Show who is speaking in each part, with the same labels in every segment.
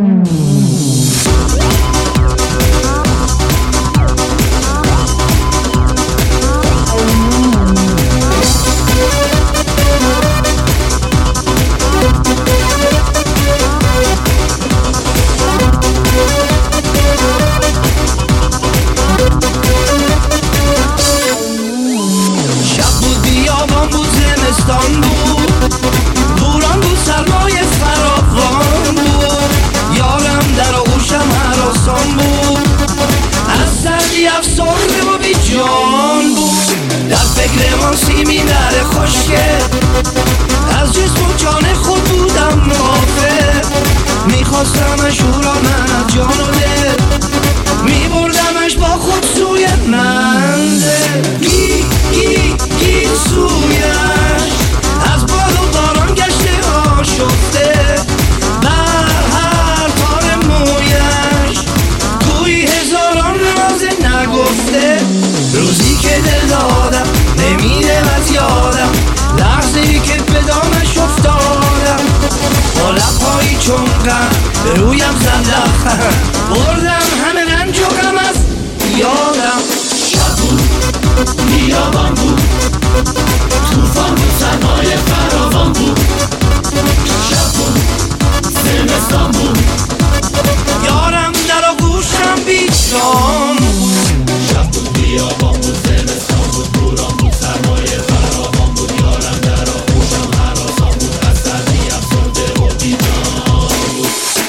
Speaker 1: بوران بود سرمای فراوان بود، یارم در آغوشم هراسان بود، از سردی افسرده و بی جان بود، در فکر مانسی نره خشکه، از جسم و جان خود بودم غافل، میخواستمش او را من از جان و دل، میبردمش با خود سوی منزل، گی سویش از باد و باران گشته آشفته، بر هر تار مویش گویی هزاران راز نگفته، روزی که دل دادم نمیره از یادم، لحظه‌ای که به دامش افتادم، با لب‌هایی چون غم به رویم زد لبخند، بردم همه رنج و غم از یادم.
Speaker 2: شب بود، بیابان بود، طوفان بود، سرمایه فراوان بود، شب بود، زمستان بود،
Speaker 1: یارم در آغوشم بیجان بود،
Speaker 2: شب بود، بیابان بود، زمستان بود، بوران بود، سرمایه فراوان بود، یارم در آغوشم هراسان بود، از سردی افسرده و بیجان بود.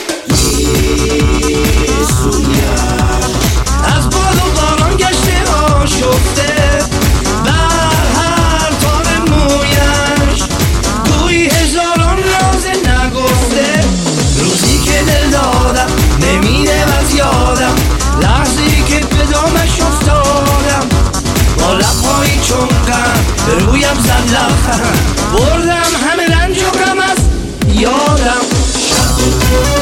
Speaker 1: از باد و باران گشته آشفته، بر هر تار مویش گویی هزاران راز نگفته، روزی که دل دادم نمیره از یادم، لحظه‌ای که به دامش افتادم، با لب‌هایی چون غم به رویم زد لبخند، بردم همه رنج و غم از یادم.
Speaker 2: شب بود،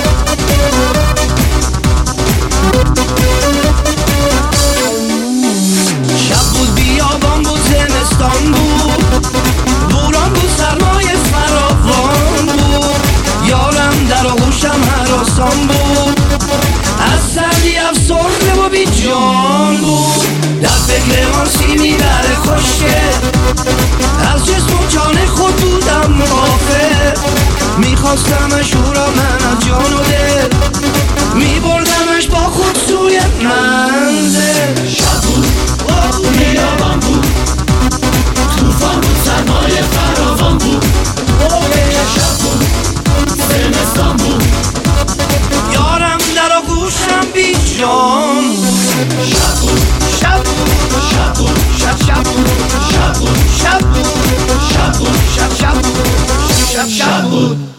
Speaker 1: شب بود، بیابان بود، زمستان بود، بوران بود، سرمای فراوان بود، یارم در آغوشم هراسان بود، از سردی افسرده و بی جان بود، در فکر مانسی در خشکه، از جسم و جان خود بودم غافل، میخواستمش او را من از جان و دل، میبردمش با خود سوی منزل.
Speaker 2: شب بود، بیابان بود، طوفان بود، سرمایه فراوان بود، شب بود، زمستان بود،
Speaker 1: یارم در آغوشم بیجان،
Speaker 2: شب بود،
Speaker 1: شب بود،
Speaker 2: شب بود،
Speaker 1: شب بود،
Speaker 2: شب بود،
Speaker 1: شب بود،
Speaker 2: شب بود،
Speaker 1: شب بود، شب بود.